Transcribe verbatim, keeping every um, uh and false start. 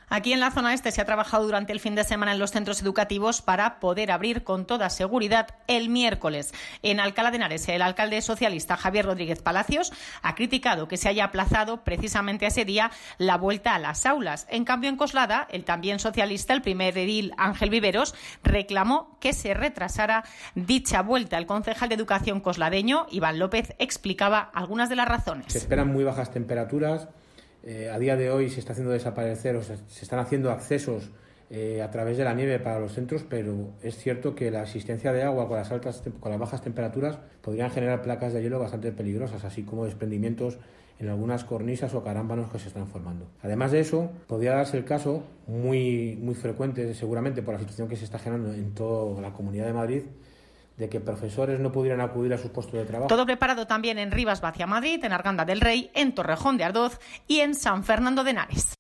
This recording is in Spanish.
Aquí en la zona este se ha trabajado durante el fin de semana en los centros educativos para poder abrir con toda seguridad el miércoles. En Alcalá de Henares, el alcalde socialista Javier Rodríguez Palacios ha criticado que se haya aplazado precisamente a ese día la vuelta a las aulas. En cambio, en Coslada, el también socialista, el primer edil Ángel Viveros, reclamó que se retrasara dicha vuelta. El concejal de Educación cosladeño, Iván López, explicaba algunas de las razones. Se esperan muy bajas temperaturas. Eh, a día de hoy se está haciendo desaparecer, o sea, se están haciendo accesos eh, a través de la nieve para los centros, pero es cierto que la existencia de agua con las altas, con las bajas temperaturas podrían generar placas de hielo bastante peligrosas, así como desprendimientos en algunas cornisas o carámbanos que se están formando. Además de eso, podría darse el caso, muy, muy frecuente seguramente por la situación que se está generando en toda la Comunidad de Madrid, de que profesores no pudieran acudir a sus puestos de trabajo. Todo preparado también en Rivas Vacia Madrid, en Arganda del Rey, en Torrejón de Ardoz y en San Fernando de Henares.